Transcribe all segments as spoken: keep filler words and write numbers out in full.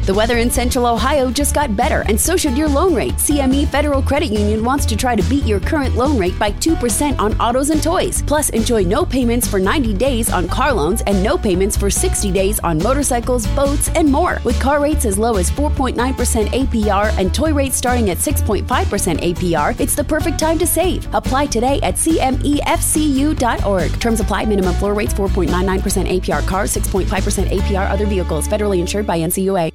The weather in Central Ohio just got better, and so should your loan rate. C M E Federal Credit Union wants to try to beat your current loan rate by two percent on autos and toys. Plus, enjoy no payments for ninety days on car loans and no payments for sixty days on motorcycles, boats, and more. With car rates as low as four point nine percent A P R and toy rates starting at six point five percent A P R, it's the perfect time to save. Apply today at C M E F C U dot org. Terms apply. Minimum floor rates four point nine nine percent A P R cars, six point five percent A P R other vehicles. Federally insured by N C U A.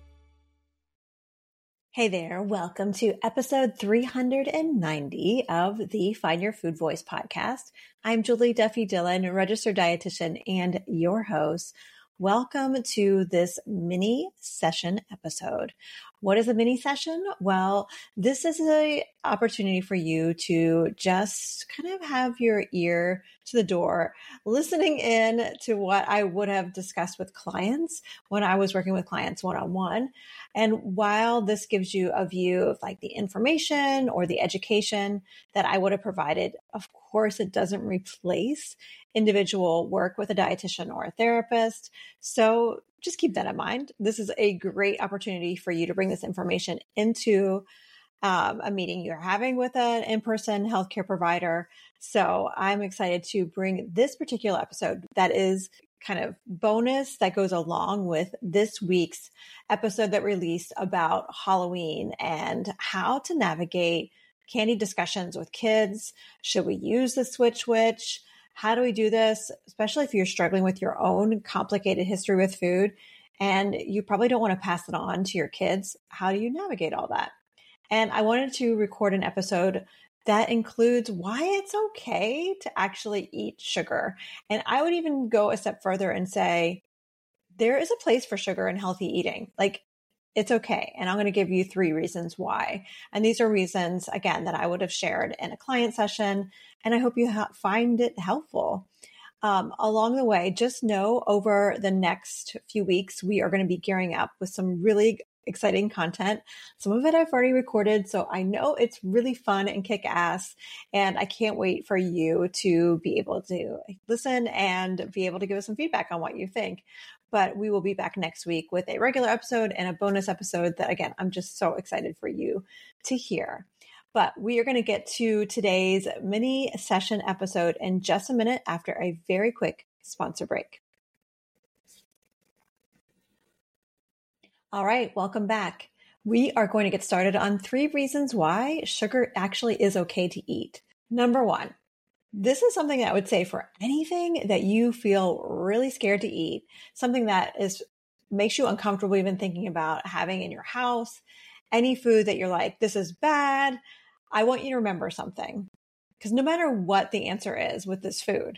Hey there, welcome to episode three hundred ninety of the Find Your Food Voice podcast. I'm Julie Duffy Dillon, registered dietitian and your host. Welcome to this mini session episode. What is a mini session? Well, this is an opportunity for you to just kind of have your ear to the door, listening in to what I would have discussed with clients when I was working with clients one-on-one. And while this gives you a view of like the information or the education that I would have provided, of course, it doesn't replace individual work with a dietitian or a therapist. So just keep that in mind. This is a great opportunity for you to bring this information into um, a meeting you're having with an in-person healthcare provider. So I'm excited to bring this particular episode that is kind of bonus that goes along with this week's episode that released about Halloween and how to navigate candy discussions with kids. Should we use the Switch Witch? How do we do this? Especially if you're struggling with your own complicated history with food and you probably don't want to pass it on to your kids. How do you navigate all that? And I wanted to record an episode that includes why it's okay to actually eat sugar. And I would even go a step further and say, there is a place for sugar in healthy eating. Like, it's okay. And I'm going to give you three reasons why. And these are reasons, again, that I would have shared in a client session. And I hope you ha- find it helpful. Um, along the way, just know over the next few weeks, we are going to be gearing up with some really exciting content. Some of it I've already recorded, so I know it's really fun and kick ass. And I can't wait for you to be able to listen and be able to give us some feedback on what you think. But we will be back next week with a regular episode and a bonus episode that, again, I'm just so excited for you to hear. But we are going to get to today's mini session episode in just a minute after a very quick sponsor break. All right, welcome back. We are going to get started on three reasons why sugar actually is okay to eat. Number one, this is something that I would say for anything that you feel really scared to eat, something that is makes you uncomfortable even thinking about having in your house, any food that you're like, this is bad. I want you to remember something, because no matter what the answer is with this food,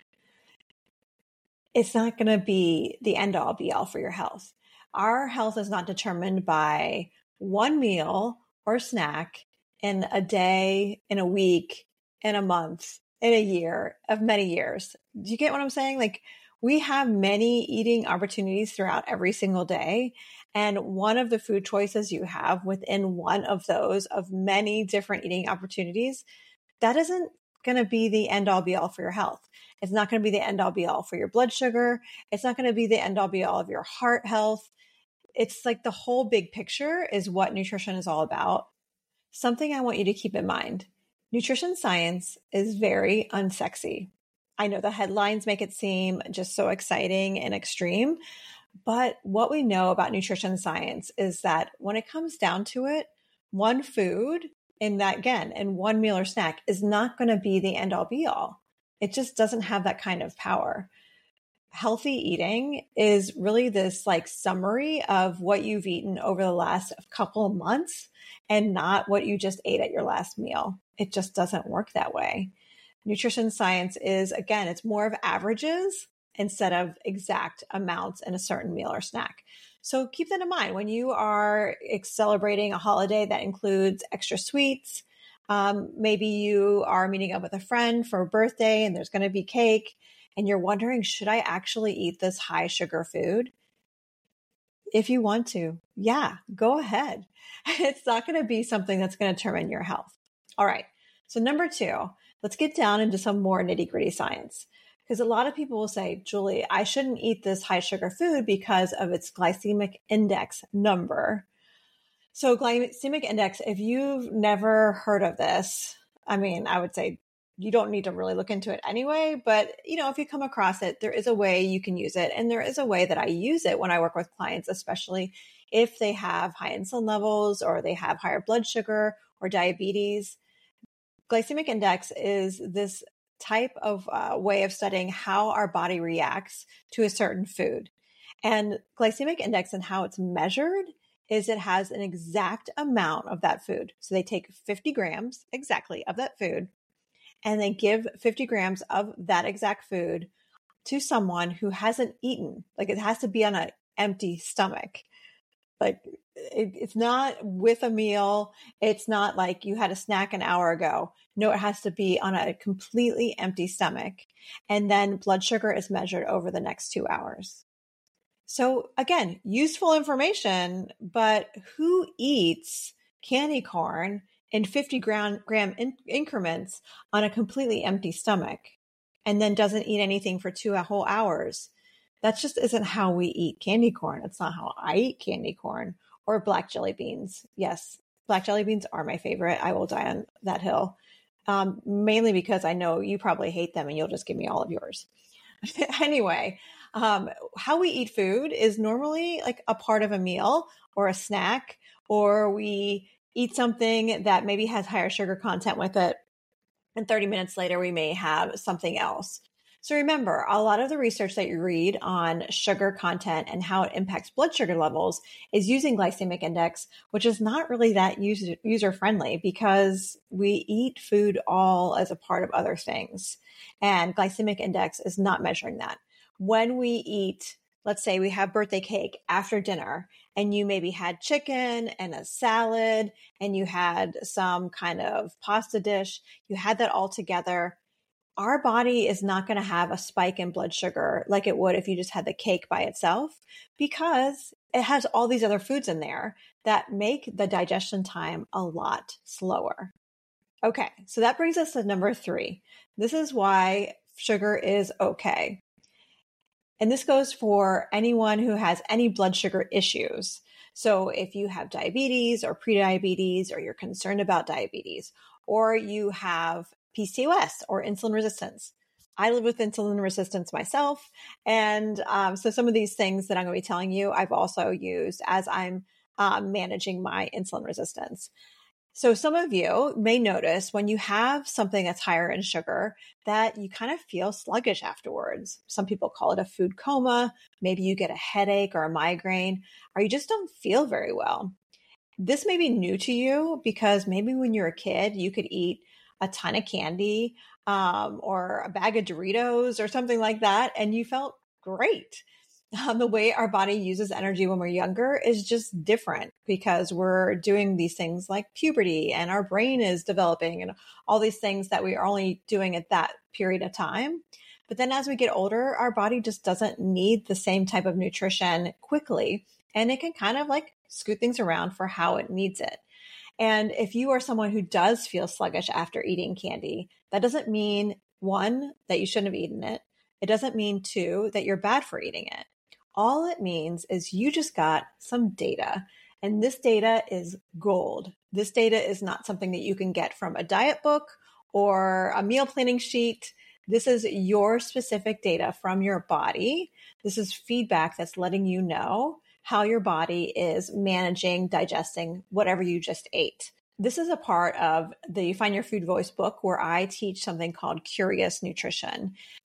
it's not going to be the end all be all for your health. Our health is not determined by one meal or snack in a day, in a week, in a month, in a year, of many years. Do you get what I'm saying? Like, we have many eating opportunities throughout every single day. And one of the food choices you have within one of those of many different eating opportunities, that isn't going to be the end all be all for your health. It's not going to be the end all be all for your blood sugar. It's not going to be the end all be all of your heart health. It's like the whole big picture is what nutrition is all about. Something I want you to keep in mind. Nutrition science is very unsexy. I know the headlines make it seem just so exciting and extreme, but what we know about nutrition science is that when it comes down to it, one food in that, again, in one meal or snack is not going to be the end all be all. It just doesn't have that kind of power. Healthy eating is really this like summary of what you've eaten over the last couple of months and not what you just ate at your last meal. It just doesn't work that way. Nutrition science is, again, it's more of averages instead of exact amounts in a certain meal or snack. So keep that in mind when you are celebrating a holiday that includes extra sweets. Um, maybe you are meeting up with a friend for a birthday and there's going to be cake and you're wondering, should I actually eat this high sugar food? If you want to, yeah, go ahead. It's not going to be something that's going to determine your health. All right. So number two, let's get down into some more nitty gritty science. Because a lot of people will say, Julie, I shouldn't eat this high sugar food because of its glycemic index number. So glycemic index, if you've never heard of this, I mean, I would say you don't need to really look into it anyway. But, you know, if you come across it, there is a way you can use it. And there is a way that I use it when I work with clients, especially if they have high insulin levels or they have higher blood sugar or diabetes. Glycemic index is this type of uh, way of studying how our body reacts to a certain food. And glycemic index and how it's measured is it has an exact amount of that food. So they take fifty grams exactly of that food, and they give fifty grams of that exact food to someone who hasn't eaten. Like it has to be on an empty stomach. Like it, it's not with a meal. It's not like you had a snack an hour ago. No, it has to be on a completely empty stomach. And then blood sugar is measured over the next two hours. So again, useful information, but who eats candy corn in fifty gram, gram in, increments on a completely empty stomach and then doesn't eat anything for two whole hours? That just isn't how we eat candy corn. It's not how I eat candy corn or black jelly beans. Yes, black jelly beans are my favorite. I will die on that hill, um, mainly because I know you probably hate them and you'll just give me all of yours. Anyway, um, how we eat food is normally like a part of a meal or a snack, or we eat something that maybe has higher sugar content with it. And thirty minutes later, we may have something else. So remember, a lot of the research that you read on sugar content and how it impacts blood sugar levels is using glycemic index, which is not really that user, user friendly because we eat food all as a part of other things. And glycemic index is not measuring that. When we eat, let's say we have birthday cake after dinner and you maybe had chicken and a salad and you had some kind of pasta dish, you had that all together. Our body is not going to have a spike in blood sugar like it would if you just had the cake by itself, because it has all these other foods in there that make the digestion time a lot slower. Okay, so that brings us to number three. This is why sugar is okay. And this goes for anyone who has any blood sugar issues. So if you have diabetes or prediabetes, or you're concerned about diabetes, or you have P C O S or insulin resistance. I live with insulin resistance myself. And um, so some of these things that I'm going to be telling you, I've also used as I'm um, managing my insulin resistance. So some of you may notice when you have something that's higher in sugar that you kind of feel sluggish afterwards. Some people call it a food coma. Maybe you get a headache or a migraine, or you just don't feel very well. This may be new to you because maybe when you're a kid, you could eat a ton of candy um, or a bag of Doritos or something like that, and you felt great. Um, the way our body uses energy when we're younger is just different because we're doing these things like puberty and our brain is developing and all these things that we are only doing at that period of time. But then as we get older, our body just doesn't need the same type of nutrition quickly, and it can kind of like scoot things around for how it needs it. And if you are someone who does feel sluggish after eating candy, that doesn't mean, one, that you shouldn't have eaten it. It doesn't mean, two, that you're bad for eating it. All it means is you just got some data, and this data is gold. This data is not something that you can get from a diet book or a meal planning sheet. This is your specific data from your body. This is feedback that's letting you know how your body is managing, digesting whatever you just ate. This is a part of the Find Your Food Voice book where I teach something called Curious Nutrition.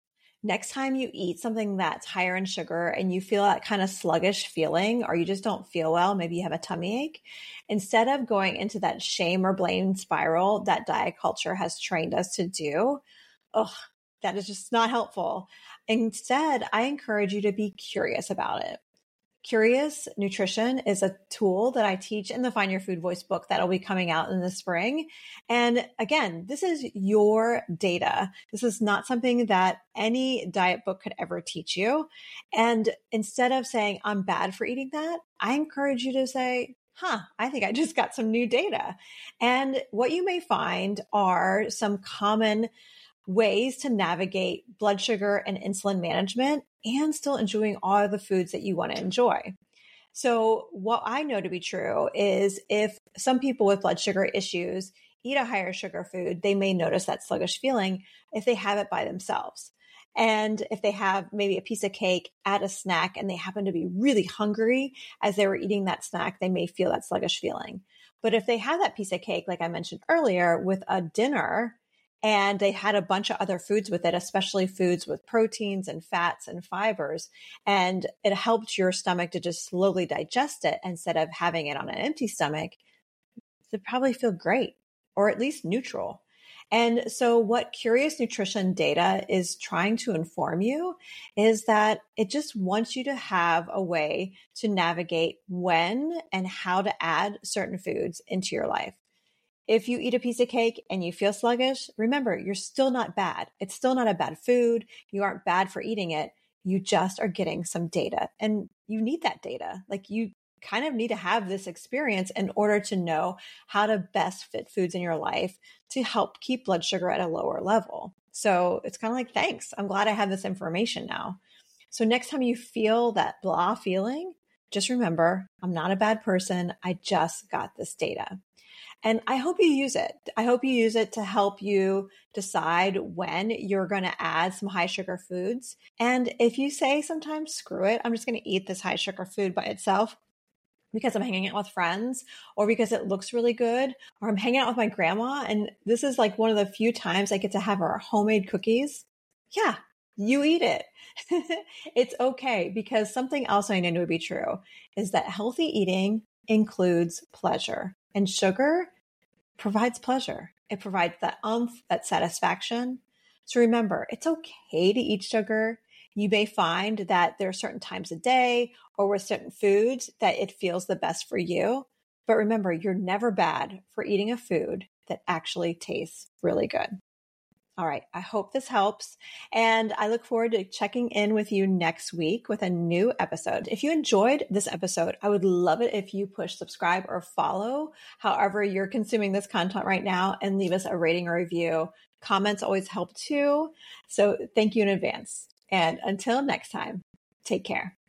Next time you eat something that's higher in sugar and you feel that kind of sluggish feeling, or you just don't feel well, maybe you have a tummy ache, instead of going into that shame or blame spiral that diet culture has trained us to do, ugh, that is just not helpful. Instead, I encourage you to be curious about it. Curious Nutrition is a tool that I teach in the Find Your Food Voice book that'll be coming out in the spring. And again, this is your data. This is not something that any diet book could ever teach you. And instead of saying, I'm bad for eating that, I encourage you to say, huh, I think I just got some new data. And what you may find are some common ways to navigate blood sugar and insulin management and still enjoying all the foods that you want to enjoy. So what I know to be true is if some people with blood sugar issues eat a higher sugar food, they may notice that sluggish feeling if they have it by themselves. And if they have maybe a piece of cake at a snack and they happen to be really hungry as they were eating that snack, they may feel that sluggish feeling. But if they have that piece of cake, like I mentioned earlier, with a dinner, and they had a bunch of other foods with it, especially foods with proteins and fats and fibers, and it helped your stomach to just slowly digest it instead of having it on an empty stomach, they probably feel great, or at least neutral. And so what Curious Nutrition data is trying to inform you is that it just wants you to have a way to navigate when and how to add certain foods into your life. If you eat a piece of cake and you feel sluggish, remember, you're still not bad. It's still not a bad food. You aren't bad for eating it. You just are getting some data, and you need that data. Like, you kind of need to have this experience in order to know how to best fit foods in your life to help keep blood sugar at a lower level. So it's kind of like, thanks, I'm glad I have this information now. So next time you feel that blah feeling, just remember, I'm not a bad person. I just got this data. And I hope you use it. I hope you use it to help you decide when you're going to add some high sugar foods. And if you say sometimes, screw it, I'm just going to eat this high sugar food by itself because I'm hanging out with friends, or because it looks really good, or I'm hanging out with my grandma, and this is like one of the few times I get to have her homemade cookies. Yeah, you eat it. It's okay, because something else I know to be true is that healthy eating includes pleasure. And sugar provides pleasure. It provides that umph, that satisfaction. So remember, it's okay to eat sugar. You may find that there are certain times a day or with certain foods that it feels the best for you. But remember, you're never bad for eating a food that actually tastes really good. All right, I hope this helps. And I look forward to checking in with you next week with a new episode. If you enjoyed this episode, I would love it if you push subscribe or follow, however you're consuming this content right now, and leave us a rating or review. Comments always help too. So thank you in advance. And until next time, take care.